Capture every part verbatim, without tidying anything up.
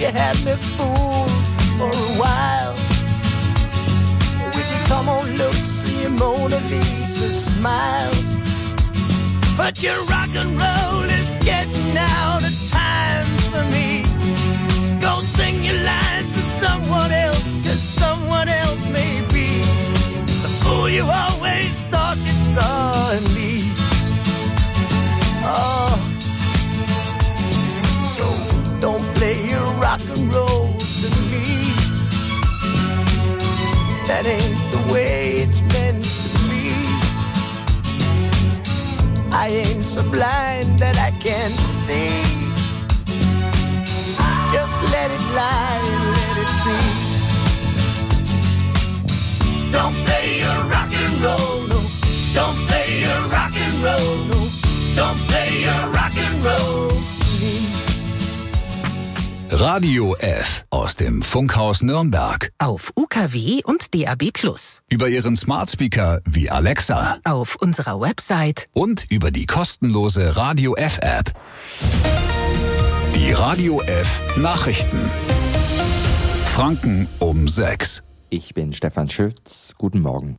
you had me fooled for a while. With your come on looks and your Mona Lisa smile. But your rock and roll is getting out of time for me. Go sing your lines to someone else, cause someone else may be the fool you always thought you saw in me. Oh, so don't play your rock and roll to me. That ain't the way it's meant to be. I ain't so blind that I can't see. Just let it lie and let it be. Don't play your rock and roll, no. Don't play your rock and roll, no. Don't play your rock and roll to me. Radio F aus dem Funkhaus Nürnberg. Auf U K W und D A B plus. Über Ihren Smart Speaker wie Alexa. Auf unserer Website. Und über die kostenlose Radio F App. Die Radio F Nachrichten. Franken um sechs. Ich bin Stefan Schütz. Guten Morgen.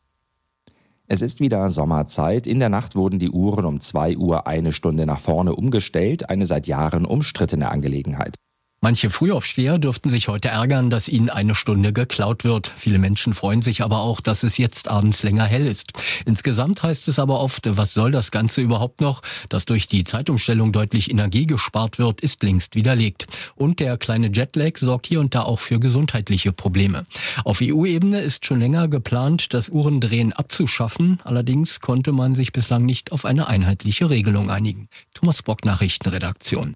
Es ist wieder Sommerzeit. In der Nacht wurden die Uhren um zwei Uhr eine Stunde nach vorne umgestellt. Eine seit Jahren umstrittene Angelegenheit. Manche Frühaufsteher dürften sich heute ärgern, dass ihnen eine Stunde geklaut wird. Viele Menschen freuen sich aber auch, dass es jetzt abends länger hell ist. Insgesamt heißt es aber oft, was soll das Ganze überhaupt noch? Dass durch die Zeitumstellung deutlich Energie gespart wird, ist längst widerlegt. Und der kleine Jetlag sorgt hier und da auch für gesundheitliche Probleme. Auf E U-Ebene ist schon länger geplant, das Uhrendrehen abzuschaffen. Allerdings konnte man sich bislang nicht auf eine einheitliche Regelung einigen. Thomas Bock, Nachrichtenredaktion.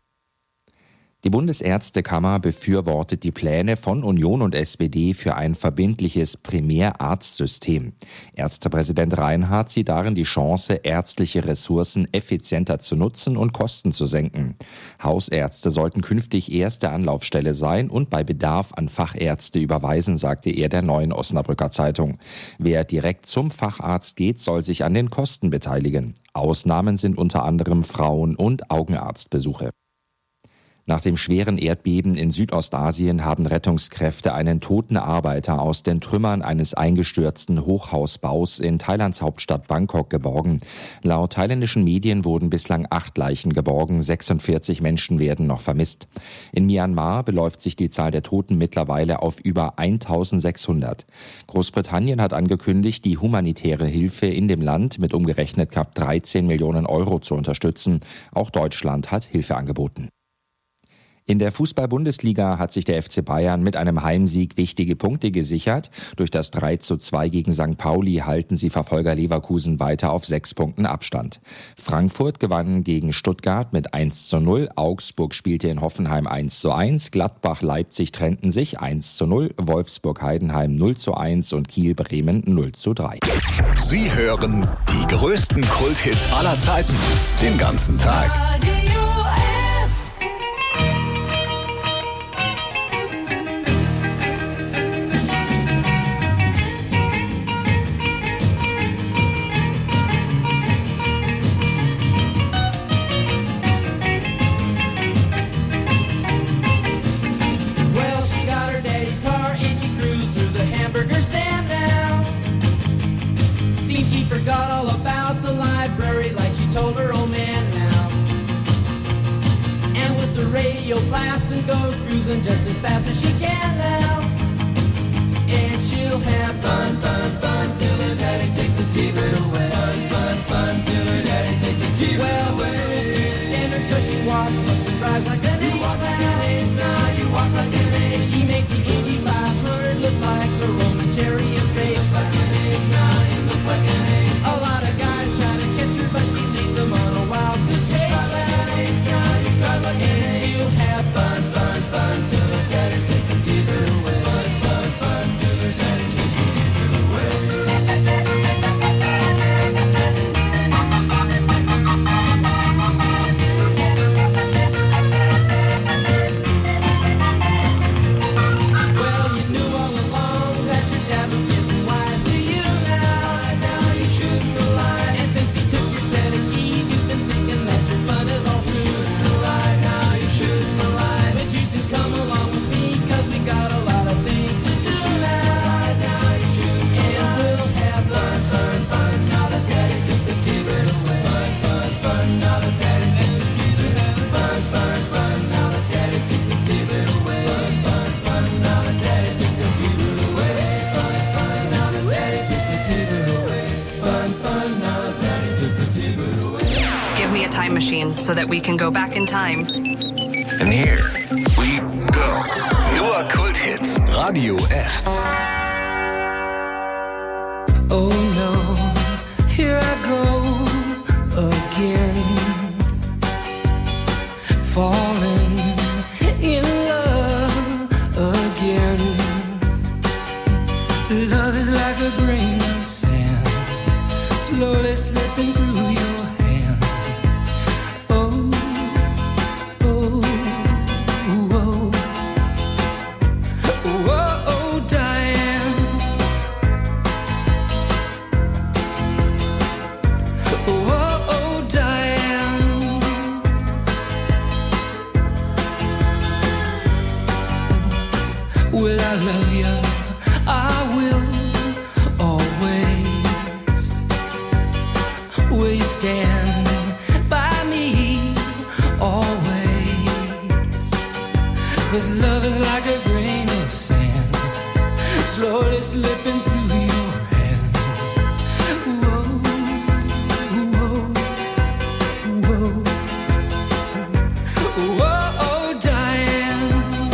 Die Bundesärztekammer befürwortet die Pläne von Union und S P D für ein verbindliches Primärarztsystem. Ärztepräsident Reinhardt sieht darin die Chance, ärztliche Ressourcen effizienter zu nutzen und Kosten zu senken. Hausärzte sollten künftig erste Anlaufstelle sein und bei Bedarf an Fachärzte überweisen, sagte er der Neuen Osnabrücker Zeitung. Wer direkt zum Facharzt geht, soll sich an den Kosten beteiligen. Ausnahmen sind unter anderem Frauen- und Augenarztbesuche. Nach dem schweren Erdbeben in Südostasien haben Rettungskräfte einen toten Arbeiter aus den Trümmern eines eingestürzten Hochhausbaus in Thailands Hauptstadt Bangkok geborgen. Laut thailändischen Medien wurden bislang acht Leichen geborgen, sechsundvierzig Menschen werden noch vermisst. In Myanmar beläuft sich die Zahl der Toten mittlerweile auf über eintausendsechshundert. Großbritannien hat angekündigt, die humanitäre Hilfe in dem Land mit umgerechnet knapp dreizehn Millionen Euro zu unterstützen. Auch Deutschland hat Hilfe angeboten. In der Fußball-Bundesliga hat sich der F C Bayern mit einem Heimsieg wichtige Punkte gesichert. Durch das drei zu zwei gegen Sankt Pauli halten sie Verfolger Leverkusen weiter auf sechs Punkten Abstand. Frankfurt gewann gegen Stuttgart mit eins zu null, Augsburg spielte in Hoffenheim eins zu eins, Gladbach-Leipzig trennten sich eins zu null, Wolfsburg-Heidenheim null zu eins und Kiel-Bremen null zu drei. Sie hören die größten Kulthits aller Zeiten den ganzen Tag. Forgot all about the library like she told her old man now. And with the radio blasting goes cruising just as fast as she can now. And she'll have fun, fun, fun till her daddy takes the T V away. Fun, fun, fun till her daddy takes the T V well, away. Well, the girls can't stand her cause she walks, looks and cries like an ace. You walk like an ace now, you walk like an ace. She makes the Indy five hundred look like a Roman chariot race. Like an ace now, you look like an ace. A lot of guys try to catch her, but she leads them on a wild goose chase. Like an ace now, you drive like an ace. And she'll have fun, fun, fun till her daddy takes a T V machine so that we can go back in time. And here we go. Nur Kulthits. Radio F. Oh no, here I go again, falling in love again. Love is like a grain of sand, slowly slipping through your hand. Oh, oh, oh, oh, oh, Diane. Oh, oh, Diane. Will I love you? I will always. Will you stand by me always? 'Cause love is like a grain of sand, slowly slipping through your hand. Whoa, whoa, whoa. Whoa, oh, Diane.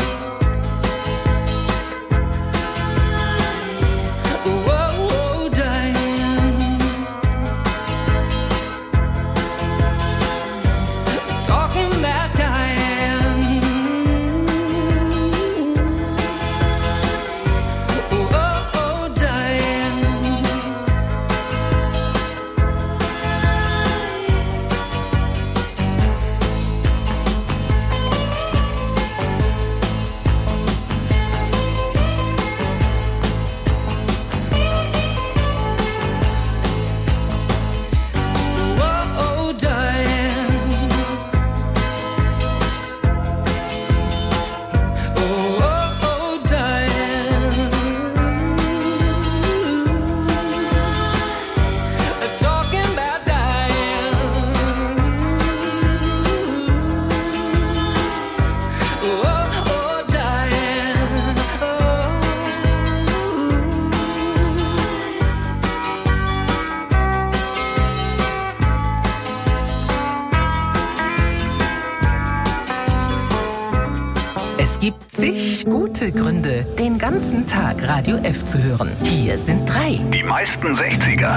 Es gibt zig gute Gründe, den ganzen Tag Radio F zu hören. Hier sind drei. Die meisten sechziger.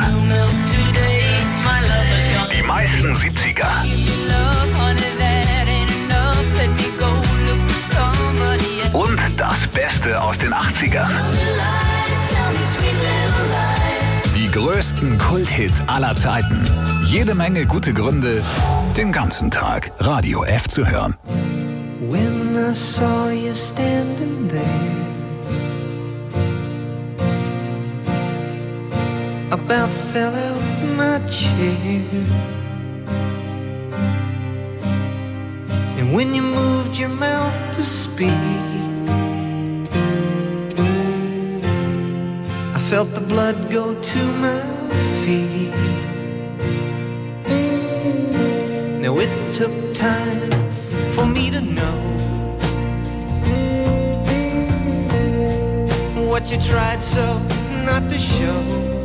Die meisten siebziger. Und das Beste aus den achtzigern. Die größten Kulthits aller Zeiten. Jede Menge gute Gründe, den ganzen Tag Radio F zu hören. When I saw you standing there, about fell out my chair. And when you moved your mouth to speak, I felt the blood go to my feet. Now it took time for me to know what you tried so not to show.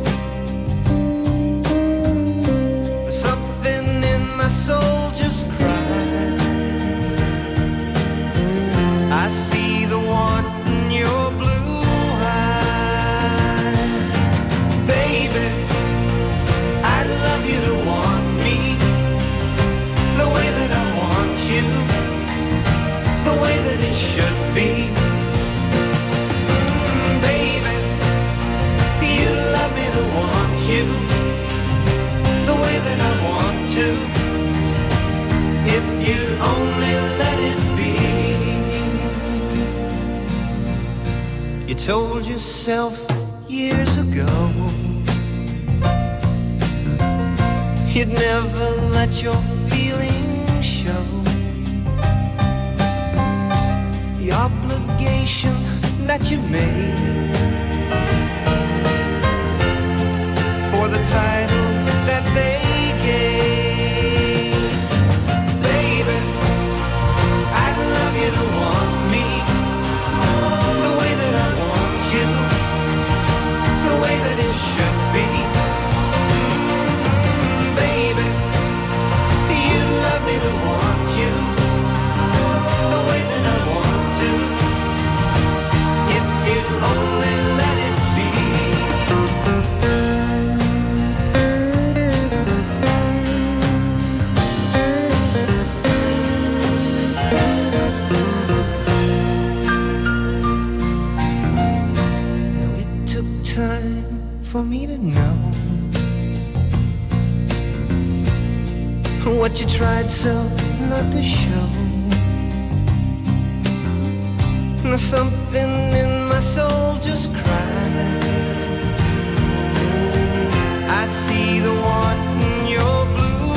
Something in my soul just cried. I see the want in your blue eyes. Baby, I'd love you to want me the way that I want you, the way that it should be. Baby, you love me to want you the way that I want to, if you'd only let it be. You told yourself years ago you'd never let your feelings show. The obligation that you made for the title that they gave. Baby, I'd love you to want me the way that I want you, the way that it should be. Baby, you'd love me to me to know what you tried so not to show. Something in my soul just cried. I see the want in your blue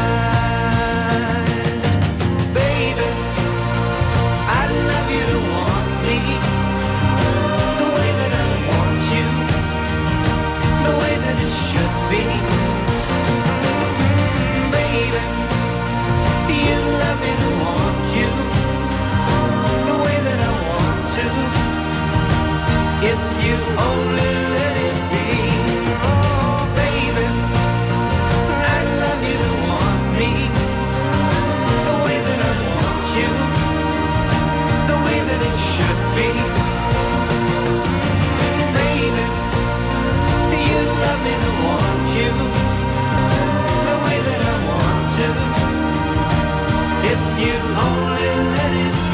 eyes. Baby, I'd love you to want me the way that I want you, the way that it should be. Baby, you'd love me to want you the way that I want to, if you only let it be. Oh baby, I'd love you to want me the way that I want you, the way that it should be. Baby, you'd love me to want you the way that I want to, if you only let it be.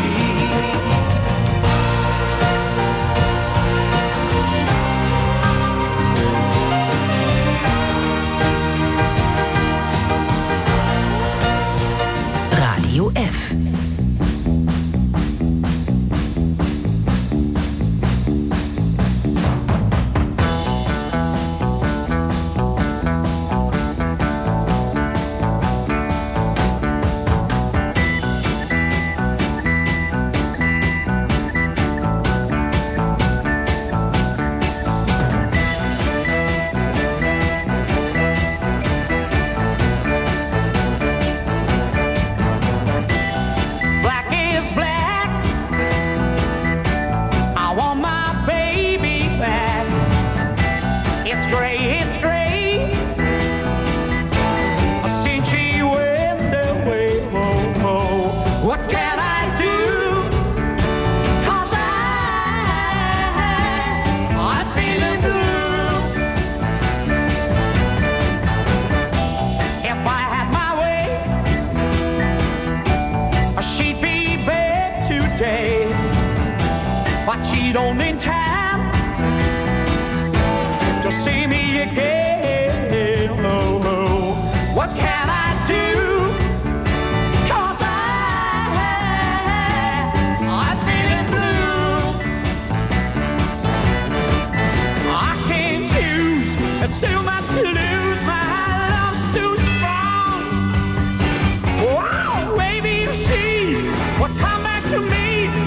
Radio F. But she don't in time to see me again. Oh, oh. What can I do? 'Cause I, I'm feeling blue. I can't choose, it's too much to lose. My love's too strong. Wow, maybe you see what come back to me.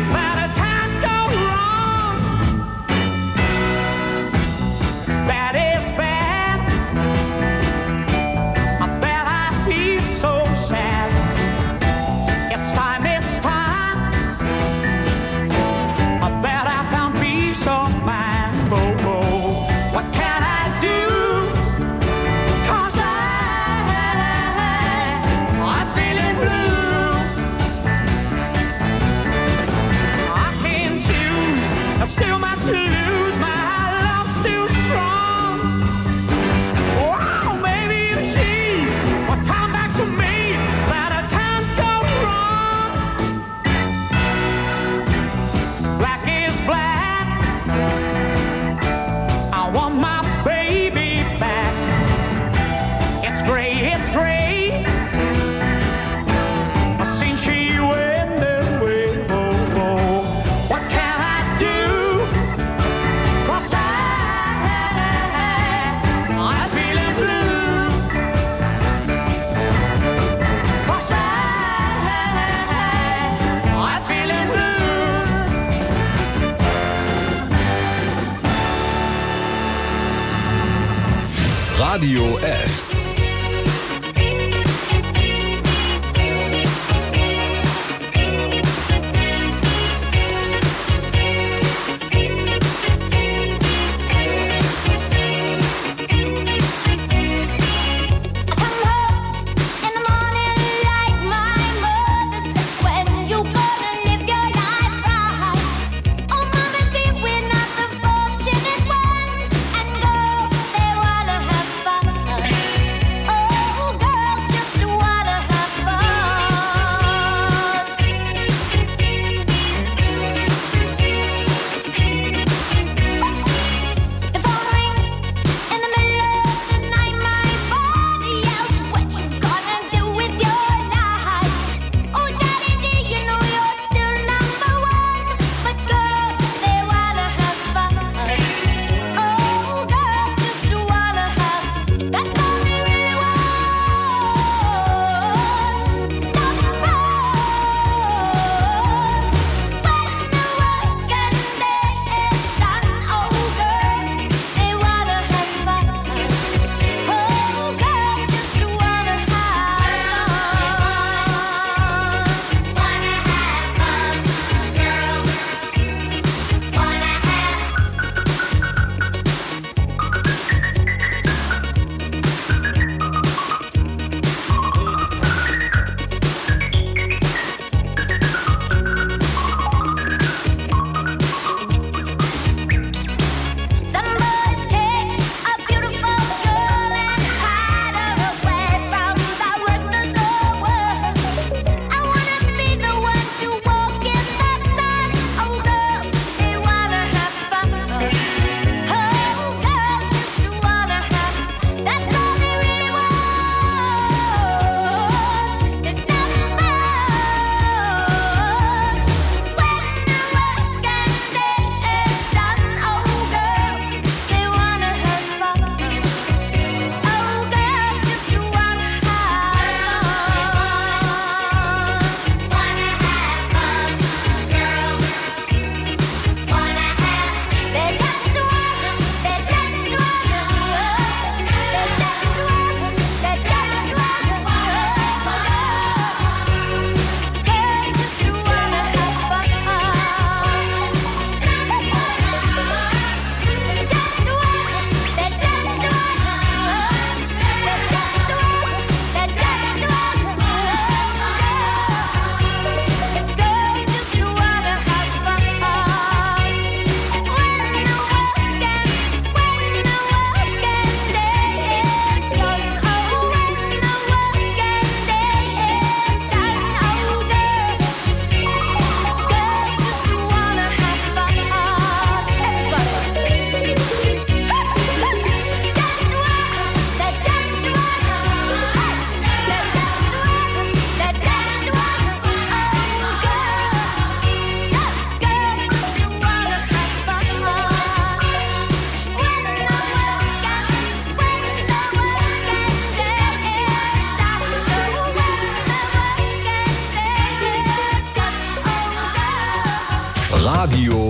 Radio F. Fortunate ones and girls, they wanna have fun.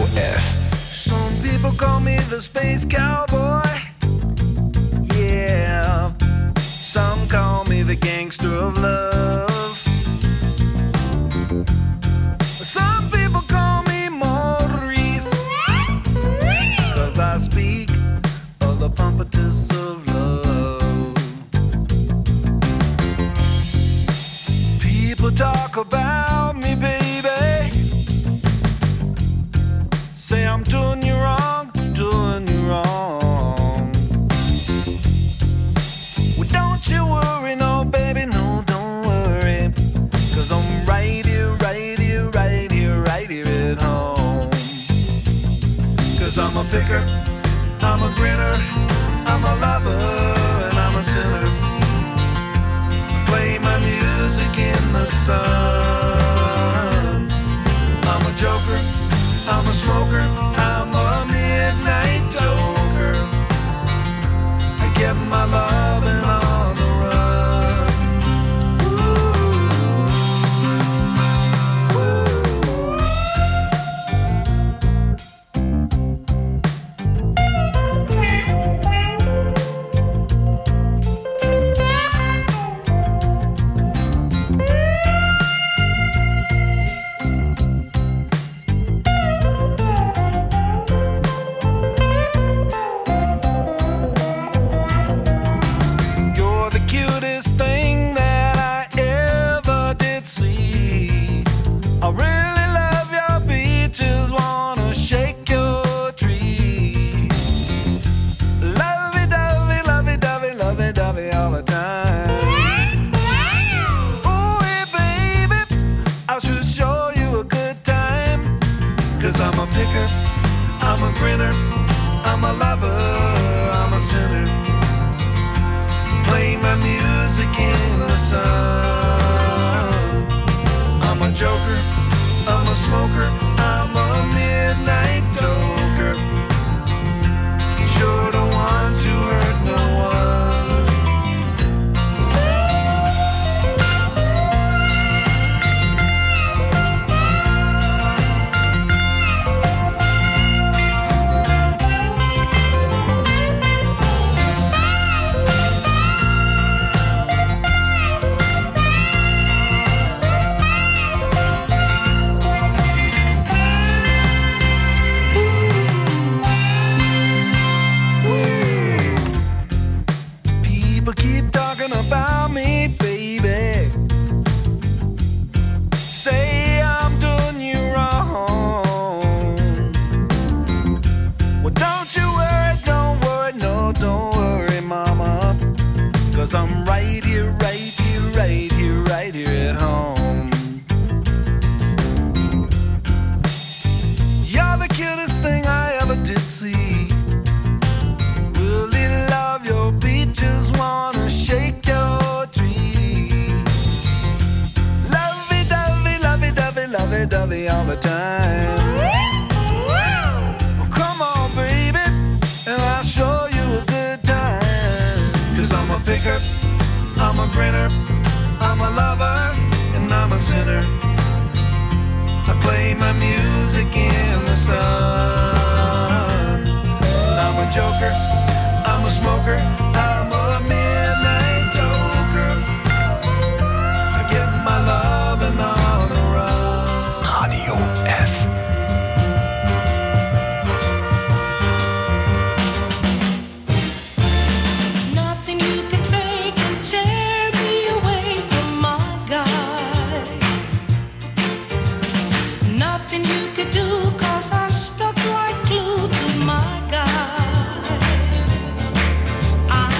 Radio F. Some people call me the space cowboy. Yeah. Some call me the gangster of love. Some people call me Maurice, 'cause I speak of the pompatus of love. People talk about me, baby, say I'm doing you wrong, doing you wrong. Well, don't you worry, no, baby, no, don't worry, 'cause I'm right here, right here, right here, right here at home. 'Cause I'm a picker, I'm a grinner, I'm a lover, and I'm a sinner. Play my music in the sun. I'm a joker, I'm a smoker, I'm a midnight joker. I get my loving on the run. I'm a grinner, I'm a lover, I'm a sinner. Play my music in the sun. I'm a joker, I'm a smoker, I'm a midnight joker. Sure don't want to hurt no one. I'm right here, right here, right here, right here at home. You're the cutest thing I ever did see. Really love your beaches, wanna shake your tree. Lovey-dovey, lovey-dovey, lovey-dovey all the time. Oh, come on, baby, and I'll show you a good time. 'Cause I'm a picker, I'm a grinner, I'm a lover, and I'm a sinner. I play my music in the sun. I'm a joker, I'm a smoker, I'm a midnight joker. I get my loving on the run. Radio F. I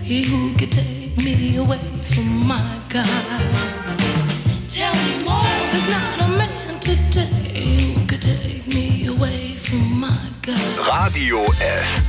who could take me away from my God? Tell me more. There's not a man today who could take me away from my God. Radio F.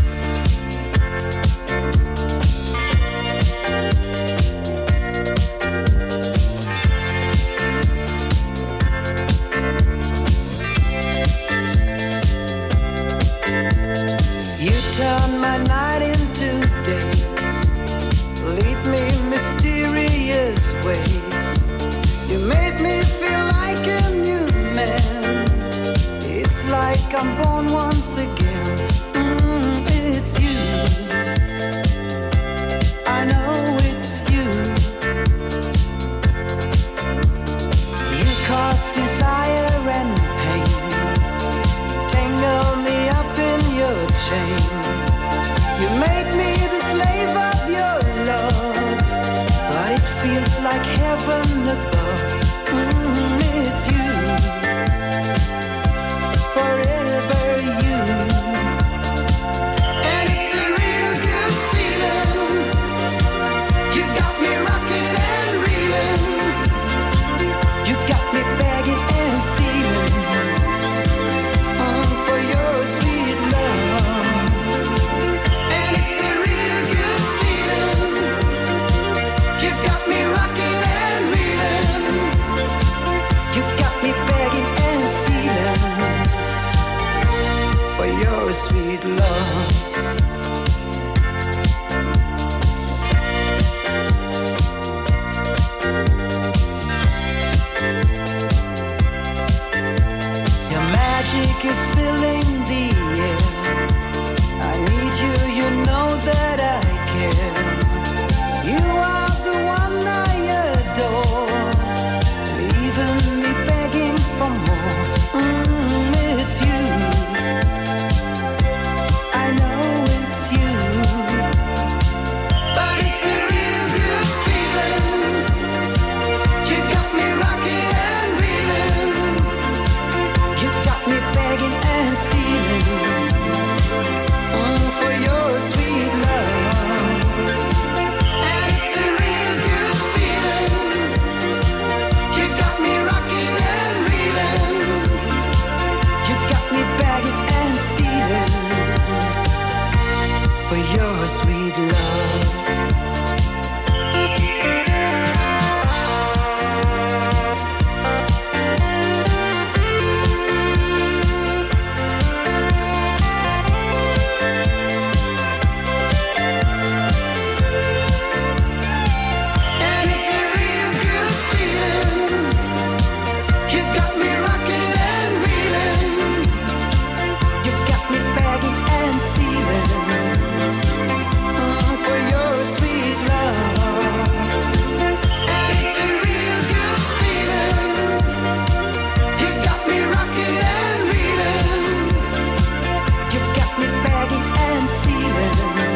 You turn my night into days, lead me mysterious ways. You made me feel like a new man. It's like I'm born once again. Mm, it's you. I know it's you. You cause desire and pain, tangle me up in your chain. You made me the slave of your love, but it feels like heaven above. Mm, it's you, forever you. And it's a real good feeling. You got me rocking and reeling. You got me begging and stealing. Mm, for your sweet love. And it's a real good feeling. You got me rocking and reeling. You got me begging and stealing for your sweet love. Your magic is filling the air. I need you, you know that I care. You are the one I adore, leaving me begging for more. Mm, it's you. I know it's you. But it's a real good feeling. You got me rocking and reeling. You got me begging and stealing. Mm, for your sweet love. And it's a real good feeling. You got me rocking and reeling. You got me begging and stealing for your sweet love. And it's a real good feeling. You got me rocking and reeling. You got me begging and stealing. Mm, for your sweet love. And it's a real good feeling. You got me rocking and reeling. You got me begging and stealing.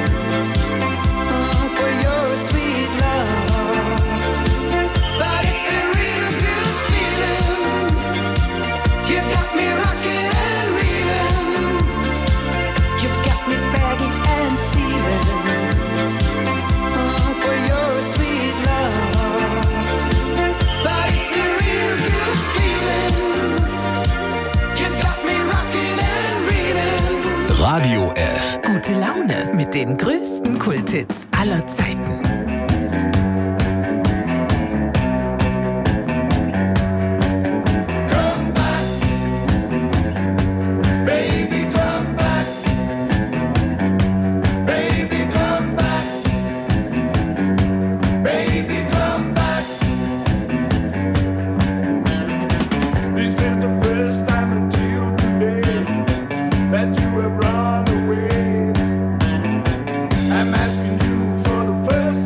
Mm, for your sweet love. But it's a real good feeling. You got me rocking and reeling. You got me begging and stealing. Mm, for your sweet love. But it's a real good feeling. You got me rocking and reeling. Radio F. Gute Laune mit den größten Kulthits aller Zeiten. Come back, baby, come back, baby, come back, baby, come back. This is the first time until today that you have run away. I'm asking you for the first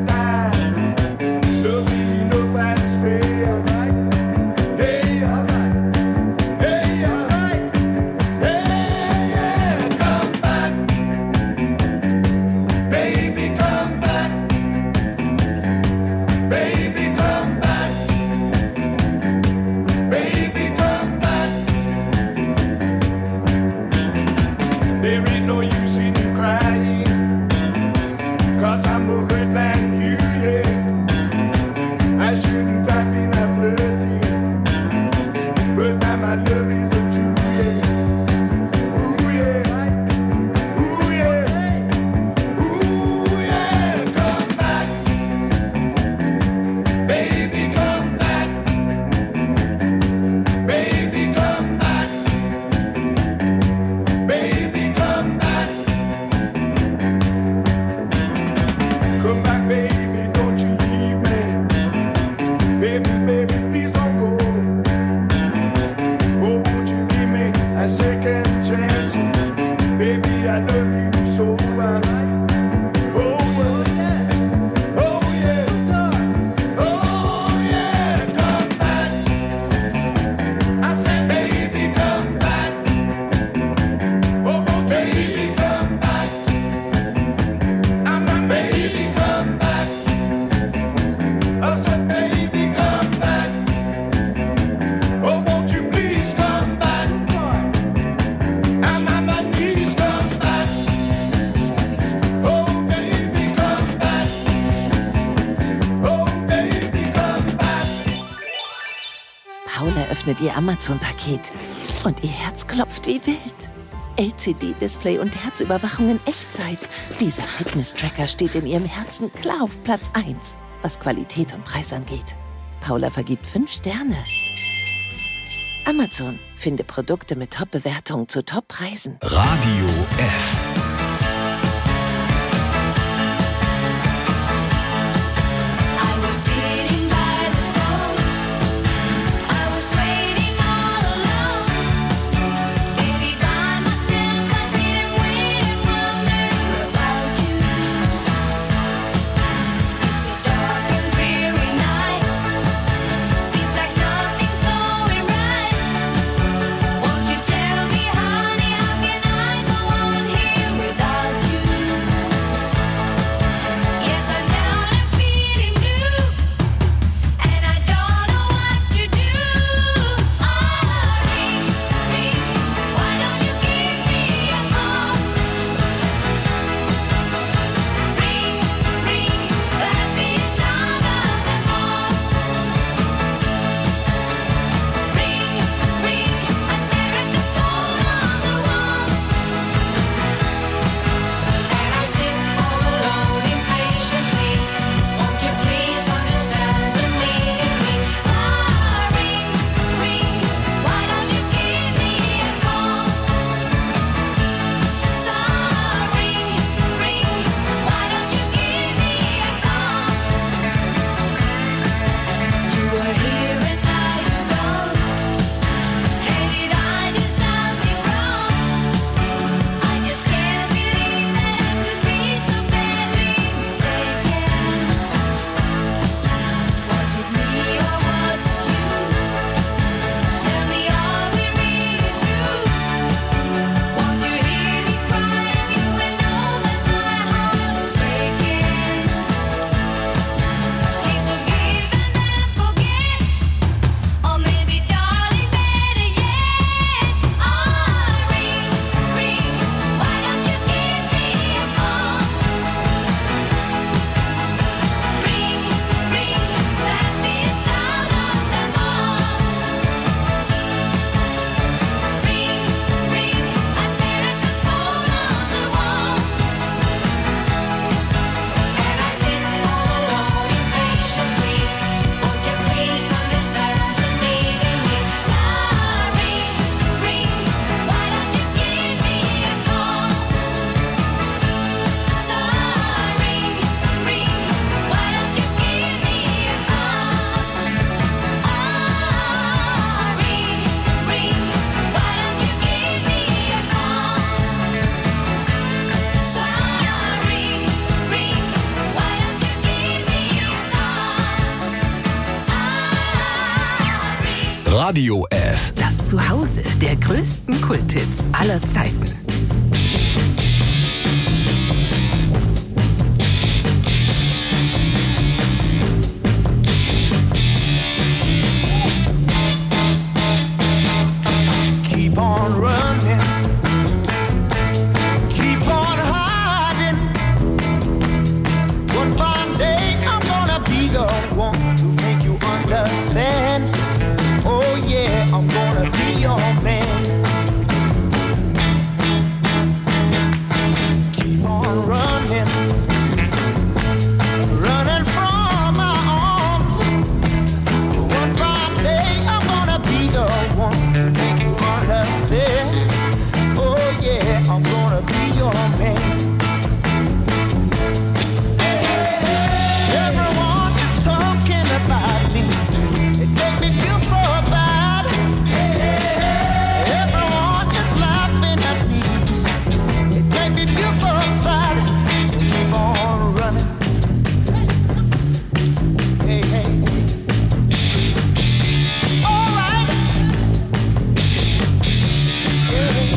öffnet ihr Amazon-Paket und ihr Herz klopft wie wild. L C D-Display und Herzüberwachung in Echtzeit. Dieser Fitness-Tracker steht in ihrem Herzen klar auf Platz eins, was Qualität und Preis angeht. Paula vergibt fünf Sterne. Amazon. Finde Produkte mit Top-Bewertungen zu Top-Preisen. Radio F. Radio F. Das Zuhause der größten Kulthits aller Zeiten. Keep on running. Keep on hiding. One fine day I'm gonna be the one to make you understand. Oh yeah, I'm gonna be your man. Keep on running, running from my arms. One fine day I'm gonna be the one to make you understand. Oh yeah, I'm gonna be your man. Everyone is talking about me. It makes me feel so bad. Everyone is laughing at me. It makes me feel so sad. So keep on running. Hey, hey. All right. Yeah.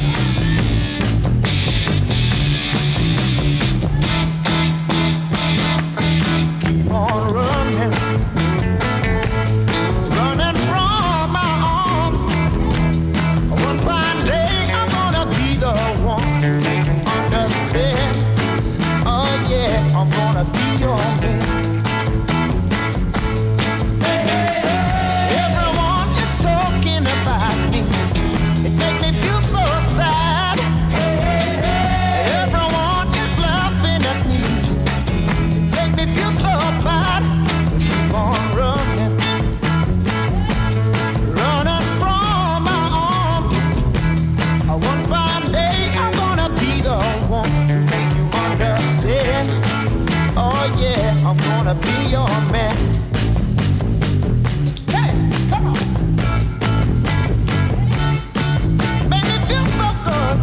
Keep on running. Running from my arms. One fine day I'm gonna be the one to make you understand. Oh yeah, I'm gonna be your man. Everyone is talking me feel so bad. Keep on running, running from my arms. One fine day I'm gonna be the one to make you understand. Oh yeah, I'm gonna be your man. Hey, come on. Make me feel so good.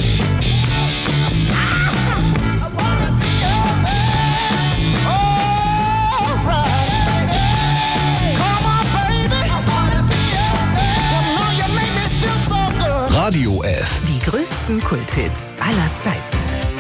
I wanna be your man. All right. Come on, baby. I wanna be your man. You know you make me feel so good. Radio F. Die größten Kulthits aller Zeiten.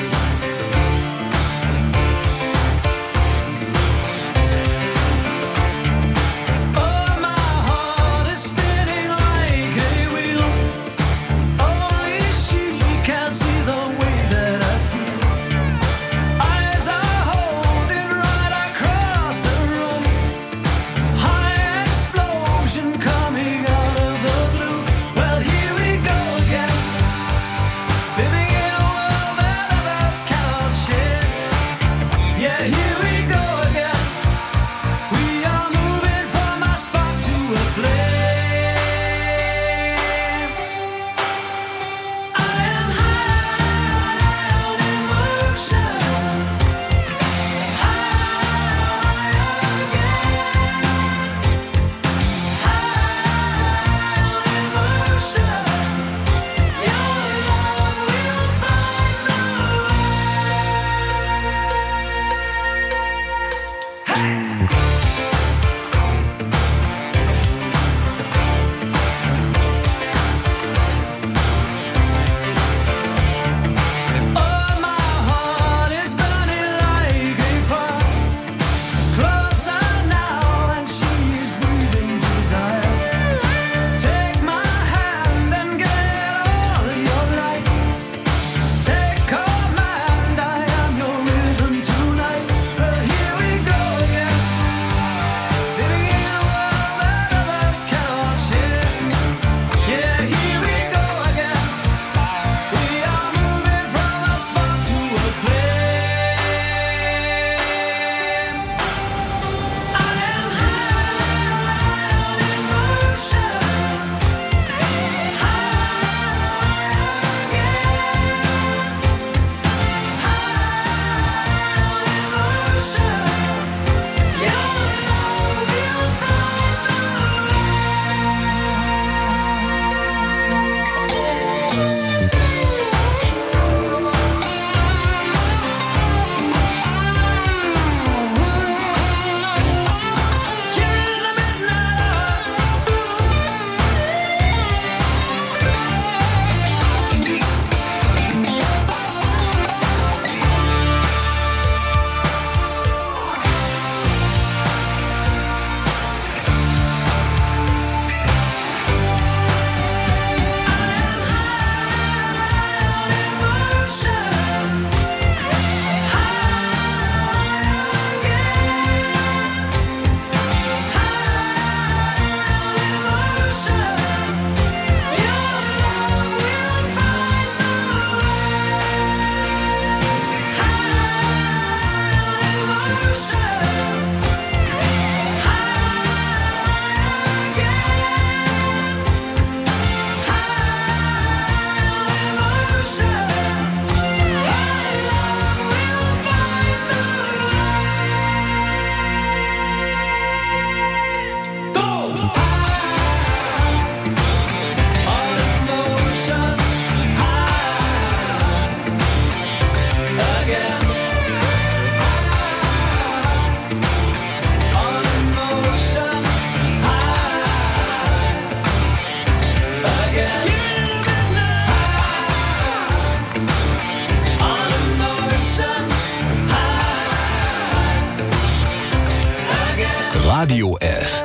Radio F.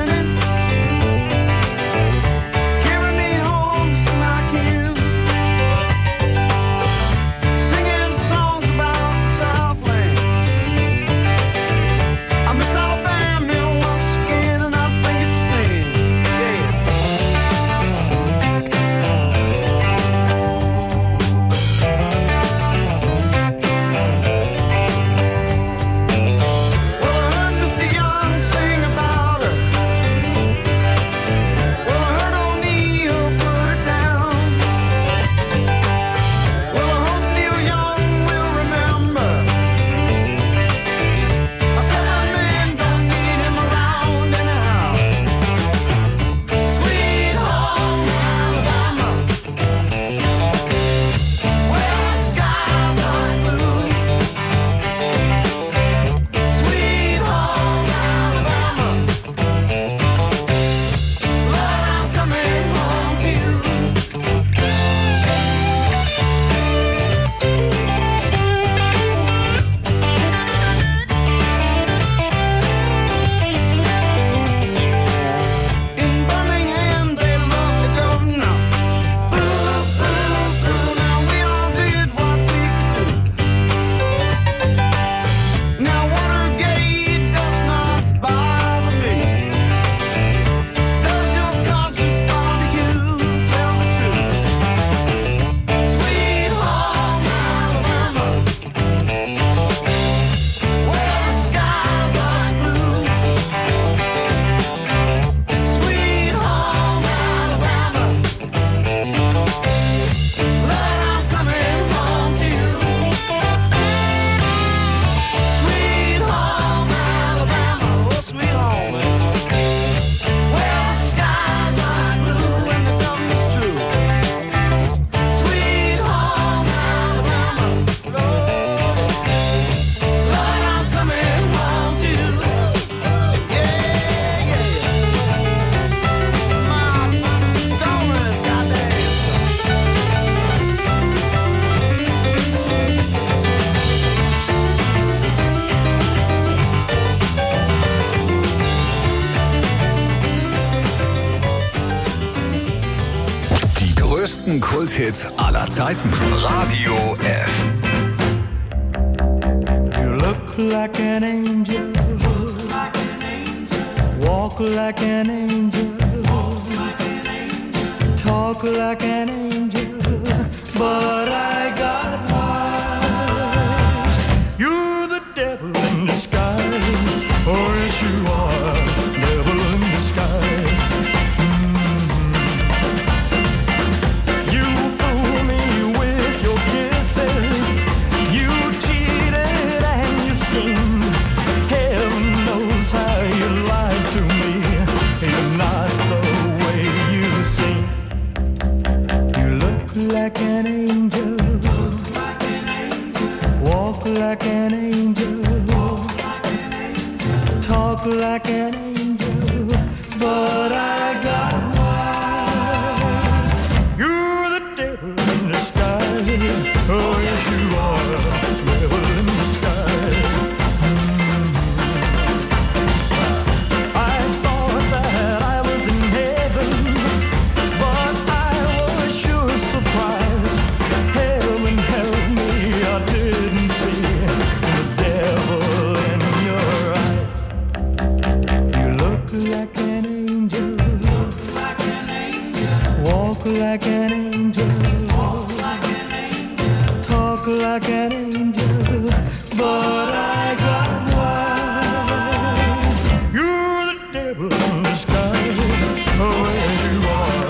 Carry me home to smack you. größten Kulthit aller Zeiten. Radio F. You look like an angel. Walk like an angel. Talk like an angel. But I got wise. You're the devil in disguise. Oh, yes, you are. Devil in disguise. Like an angel, walk like an angel, talk like an angel, but I got wise. You're the devil in disguise. Oh yes you are, devil in disguise. I thought that I was in heaven, but I was sure surprised. Heaven help me, I didn't see the devil in your eyes. You look like an angel, walk like an angel, talk like an angel, but I got wise. You're the devil in disguise. Oh yes you are.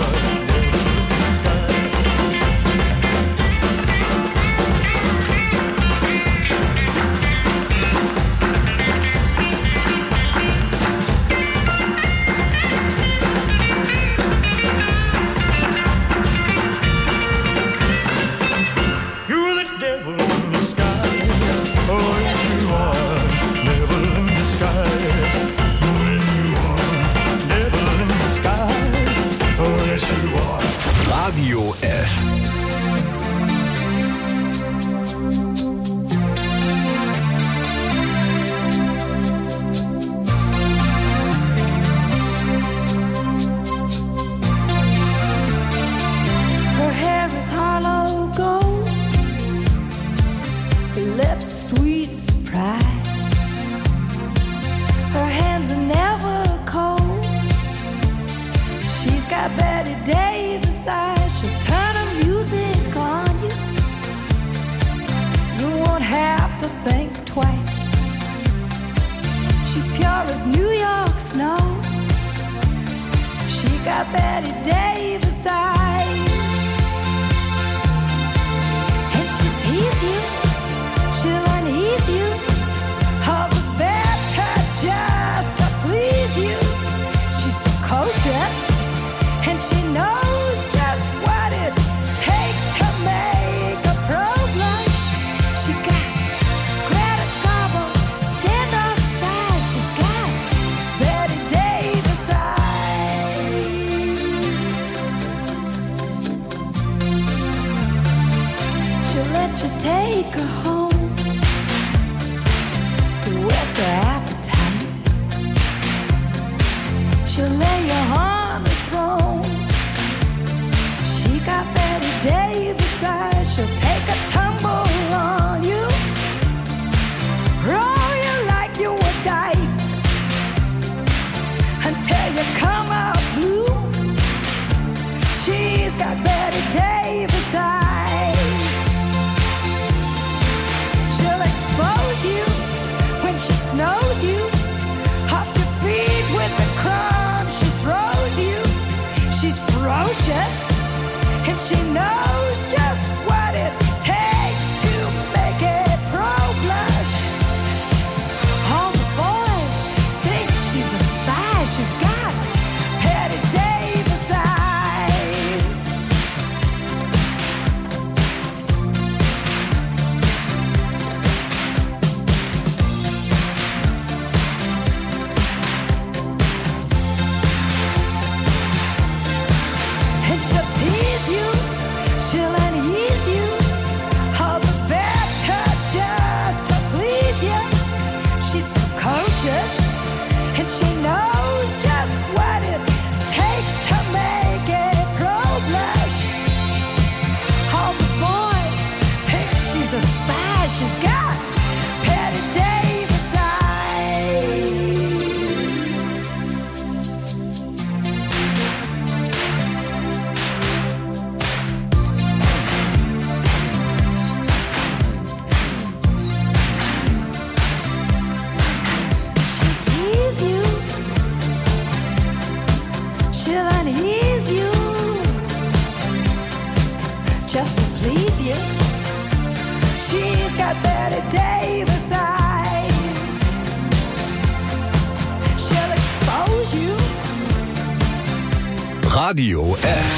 You're the devil in disguise. Oh yes you are. Devil in disguise. Mm, you are. Devil in disguise. Oh yes you are. Radio F. Her hair is hollow gold, her lips sweet surprise. Her hands are never cold. She's got Betty Davis eyes. She'll turn her music on you. You won't have to think twice. She's pure as New York snow. She got Betty Davis eyes. And she'll tease you, she'll unease you, all the better just to please you. She's precocious, and she knows just what it takes to make a pro blush. She got Greta Garbo, stand off side. She's got Betty Davis eyes. She'll let you take her home. What's her appetite? She'll lay you on the throne. She got Betty Davis eyes. She'll take a tumble on you, roll you like you were dice, until you come out blue. She's got Betty Davis eyes. She'll expose you when she snows you off your feet with the crumbs she throws you. She's ferocious, and she knows just what it takes She's got Patty Davis eyes. She'll tease you, she'll unease you, just to please you. She's got Betty Davis eyes. She'll expose you. Radio F.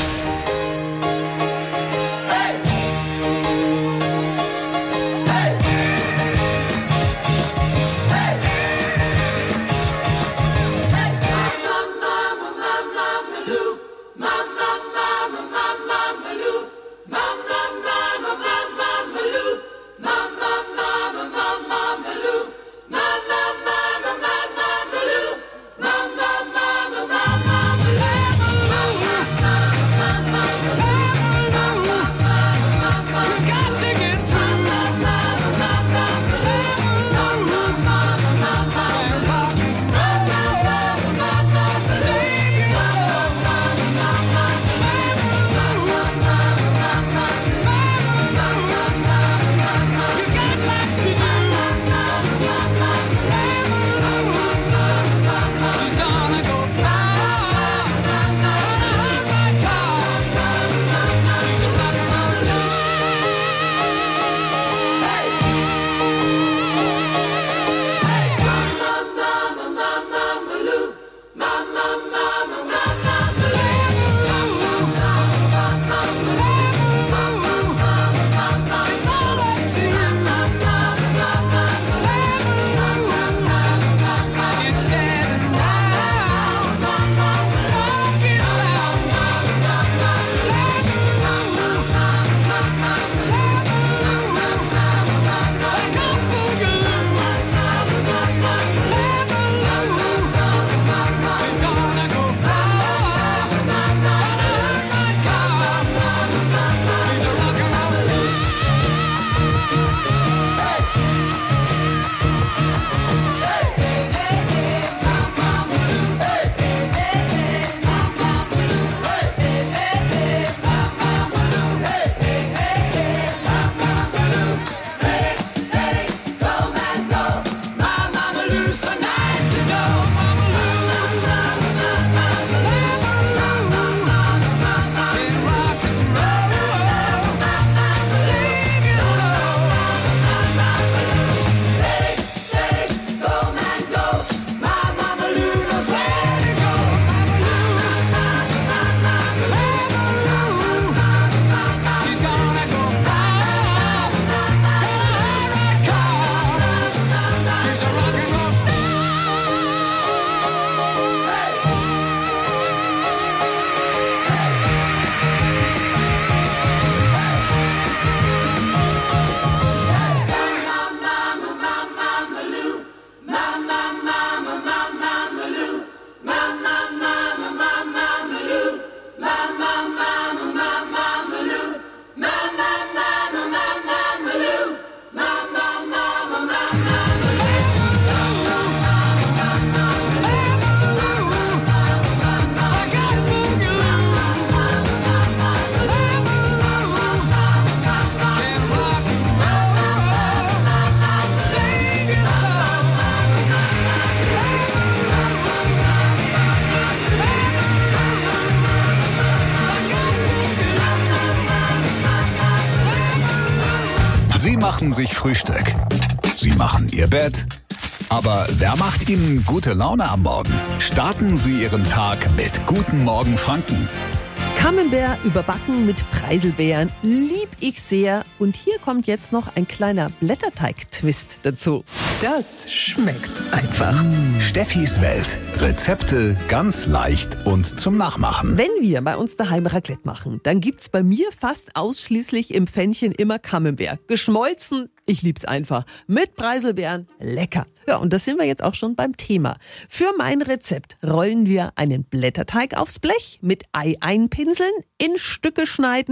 Sie machen sich Frühstück. Sie machen Ihr Bett. Aber wer macht Ihnen gute Laune am Morgen? Starten Sie Ihren Tag mit Guten Morgen Franken. Camembert überbacken mit Preiselbeeren, lieb ich sehr. Und hier kommt jetzt noch ein kleiner Blätterteig-Twist dazu. Das schmeckt einfach. Steffis Welt. Rezepte ganz leicht und zum Nachmachen. Wenn wir bei uns daheim Raclette machen, dann gibt's bei mir fast ausschließlich im Pfännchen immer Camembert. Geschmolzen, ich lieb's einfach. Mit Preiselbeeren, lecker. Ja, und das sind wir jetzt auch schon beim Thema. Für mein Rezept rollen wir einen Blätterteig aufs Blech, mit Ei einpinseln, in Stücke schneiden,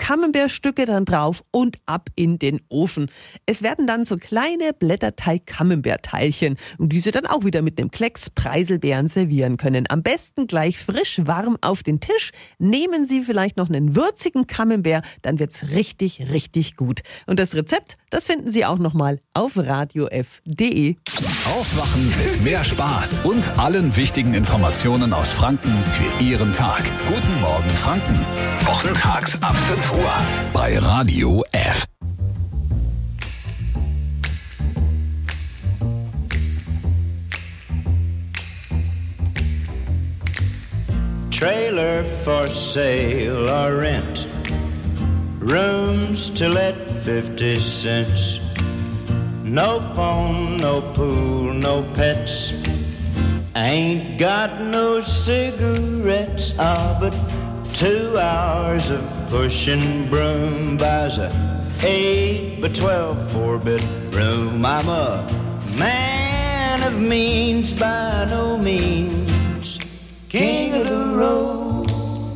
Camembert-Stücke dann drauf und ab in den Ofen. Es werden dann so kleine Blätterteig-Camembert-Teilchen und diese dann auch wieder mit einem Klecks Preiselbeeren servieren können. Am besten gleich frisch warm auf den Tisch. Nehmen Sie vielleicht noch einen würzigen Camembert, dann wird's richtig, richtig gut. Und das Rezept, das finden Sie auch nochmal auf radio f punkt de. Aufwachen mit mehr Spaß und allen wichtigen Informationen aus Franken für Ihren Tag. Guten Morgen Franken. Wochentags ab fünf Uhr bei Radio F. Trailer for sale or rent. Rooms to let fifty cents. No phone, no pool, no pets. Ain't got no cigarettes. Ah, but two hours of pushing broom buys a eight by twelve four-bedroom. I'm a man of means by no means. King of the road.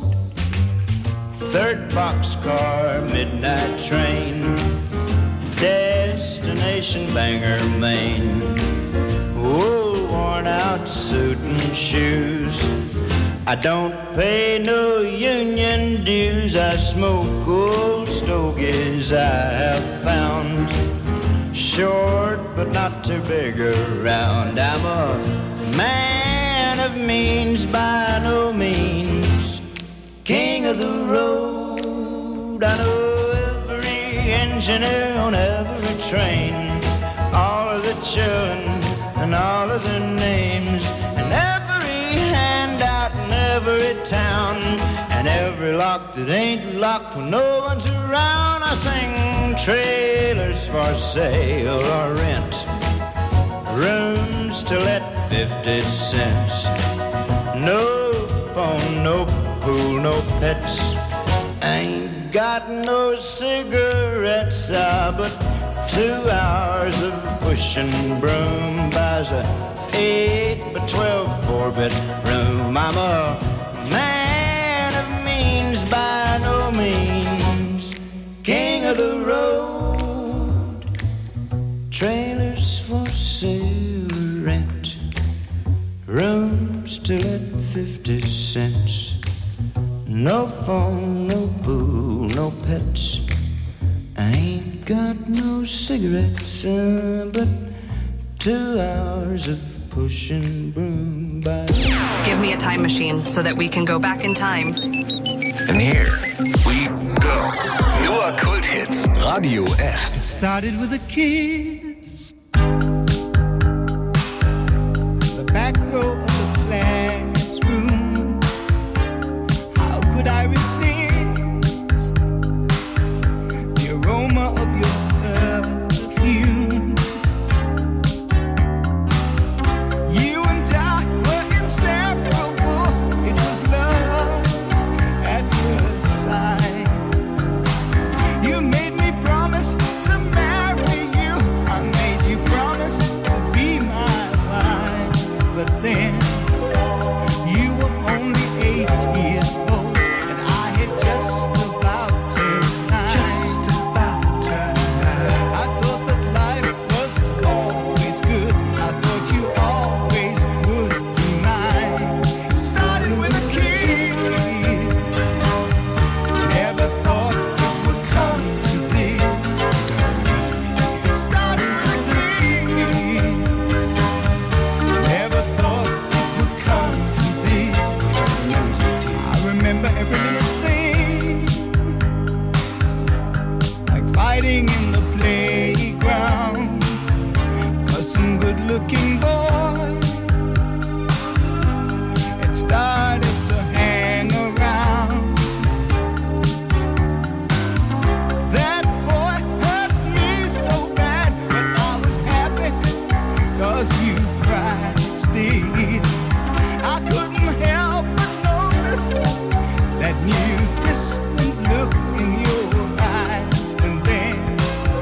Third boxcar, midnight train. Destination Bangor, Maine. Old worn out suit and shoes. I don't pay no union dues. I smoke old stogies I have found. Short but not too big around. I'm a man of means by no means. King of the road. I know every engineer on every train. All of the children and all of their names. And every handout in every town. And every lock that ain't locked when no one's around. I sing trailers for sale or rent. Rooms to let fifty cents. No phone, no pool, no pets. Ain't got no cigarettes. Ah, but two hours of pushing broom buys a eight by twelve four-bedroom. I'm a man of means by no means. King of the road. Trailers for sale, rent. Rooms to let fifty cents. No phone, no pool, no pets. I ain't got no cigarettes, uh, but two hours of pushing broom by. Give me a time machine so that we can go back in time. And here we go. Nur Kulthits. Radio F. It started with a kiss. The back row of the classroom. How could I resist the aroma of your perfume? You and I were inseparable. It was love at first sight. You made me promise to marry you. I made you promise to be my wife. But then you were only eight years old, and I had just about turned nine. Just about turned nine. I thought that life was always good. I thought you always would be mine. Started with a kiss. Never thought it would come to this. It started with a kiss. Never thought it would come to this. I remember every little thing, like fighting in the playground, 'cause some good-looking boy had started to hang around. That boy hurt me so bad, but I was happy 'cause you cried still. I couldn't help but notice that new distant look in your eyes. And then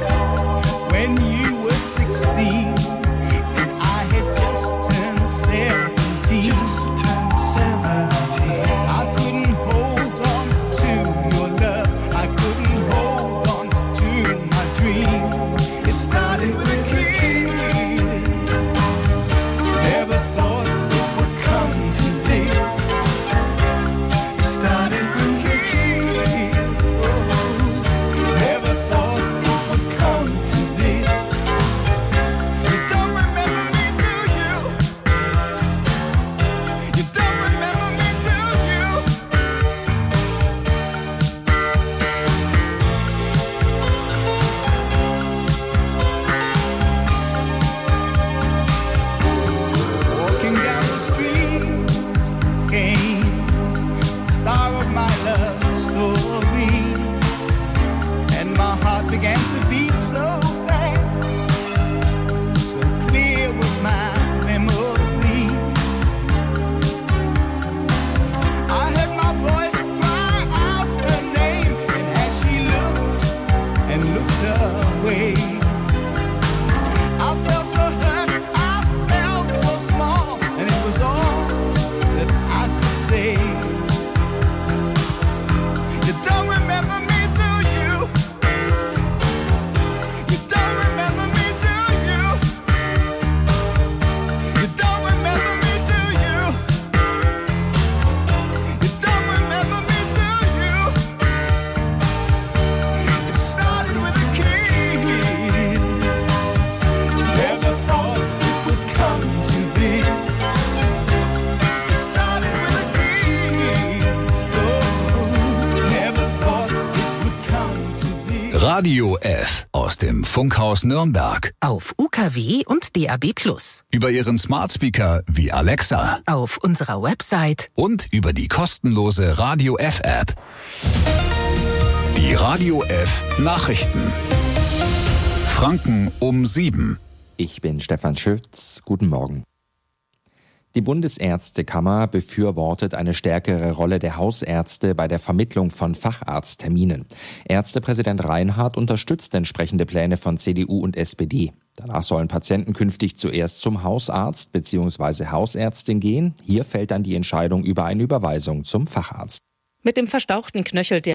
heart began to beat so fast. So clear was my memory. I heard my voice cry out her name, and as she looked and looked away, I felt so hurt, I felt so small, and it was all that I could say. You don't remember me, do you? You don't remember me, do you? You don't remember me, do you? You don't remember me, do you? It started with a kiss. Never thought it would come to this. It started with a kiss. Oh, never thought it would come to this. Radio F aus dem Funkhaus Nürnberg. Auf U K W und D A B plus. Über Ihren Smart Speaker wie Alexa. Auf unserer Website. Und über die kostenlose Radio F App. Die Radio F Nachrichten. Franken um sieben. Ich bin Stefan Schütz. Guten Morgen. Die Bundesärztekammer befürwortet eine stärkere Rolle der Hausärzte bei der Vermittlung von Facharztterminen. Ärztepräsident Reinhardt unterstützt entsprechende Pläne von C D U und S P D. Danach sollen Patienten künftig zuerst zum Hausarzt bzw. Hausärztin gehen. Hier fällt dann die Entscheidung über eine Überweisung zum Facharzt. Mit dem verstauchten Knöchel der